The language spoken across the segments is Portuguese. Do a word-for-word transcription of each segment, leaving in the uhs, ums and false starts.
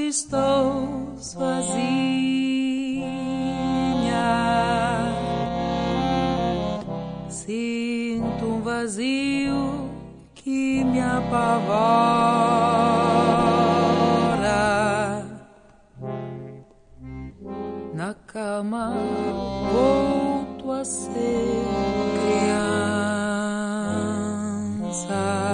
estou sozinha, sinto um vazio que me apavora. Na cama volto a ser criança.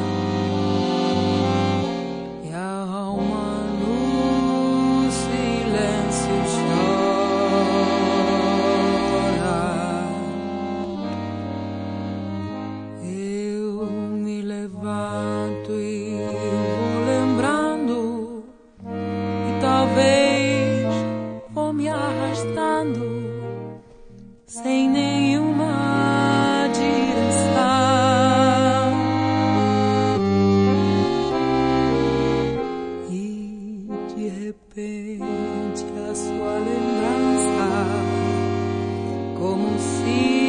Levanto e vou lembrando, e talvez vou me arrastando sem nenhuma direção. E de repente a sua lembrança, como se